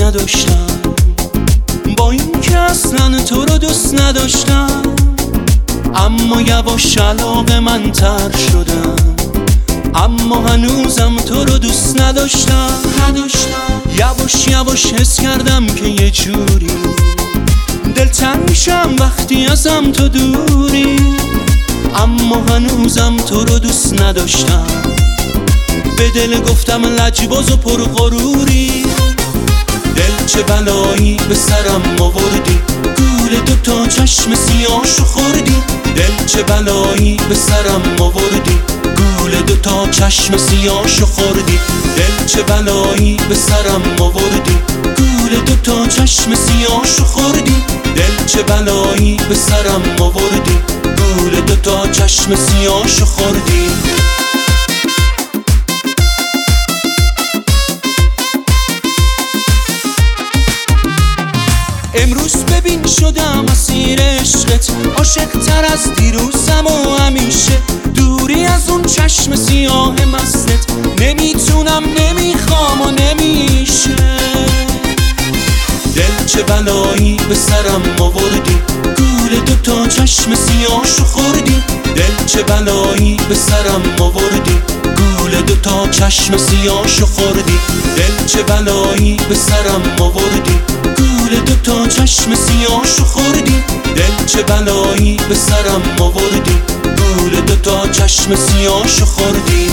نداشتم، با این که اصلا تو رو دوست نداشتم، اما یواش علاقه من تر شدم، اما هنوزم تو رو دوست نداشتم. یواش یواش حس کردم که یه جوری دلتنگ میشم وقتی ازم تو دوری، اما هنوزم تو رو دوست نداشتم. به دل گفتم لجباز و پرغروری، دل چه بلایی به سرم آوردی، گول دوتا چشم سیاهشو خوردی. دل چه بلایی به سرم آوردی، گول دوتا چشم سیاهشو خوردی. دل چه بلایی به سرم آوردی، گول دوتا چشم سیاهشو خوردی. دل چه بلایی به سرم آوردی، گول دوتا چشم سیاهشو خوردی. امروز ببین شدم اسیر عشقت، عاشق تر از دیروزم و همیشه. دوری از اون چشم سیاه مستت، نمیتونم نمیخوام و نمیشه. دل چه بلایی به سرم آوردی، گول دوتا چشم سیاهشو خوردی. دل چه بلایی به سرم آوردی، گول دوتا چشم سیاهشو خوردی. دل چه بلایی به سرم آوردی، گول دوتا چشم سیاهشو خوردی. دل چه بلایی به سرم آوردی، گول دوتا چشم سیاهشو خوردی.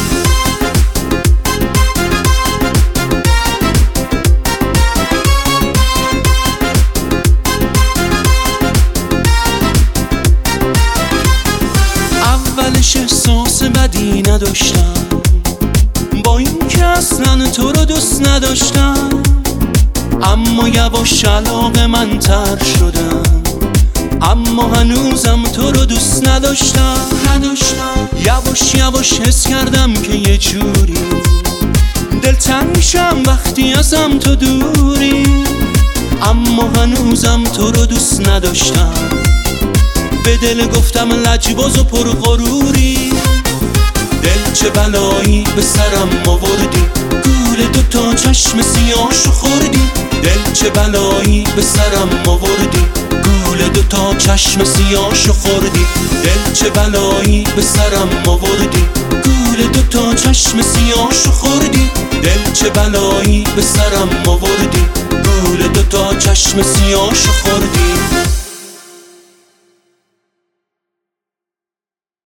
اولش احساس بدی نداشتم، با این که اصلا تو رو دوست نداشتم، اما یواش علاقه من تر شدم، اما هنوزم تو رو دوست نداشتم. یواش یواش حس کردم که یه جوری دلتنگ میشم وقتی ازم تو دوری، اما هنوزم تو رو دوست نداشتم. به دل گفتم لجباز و پرغروری، دل چه بلایی به سرم آوردی، گول دوتا چشم سیاهشو خوردی. دل چه بلایی به سرم آوردی، گول دوتا چشم سیاهشو خوردی. دل چه بلایی به سرم آوردی، گول دوتا چشم سیاهشو خوردی. دل چه بلایی به سرم آوردی، گول دوتا چشم سیاهشو خوردی.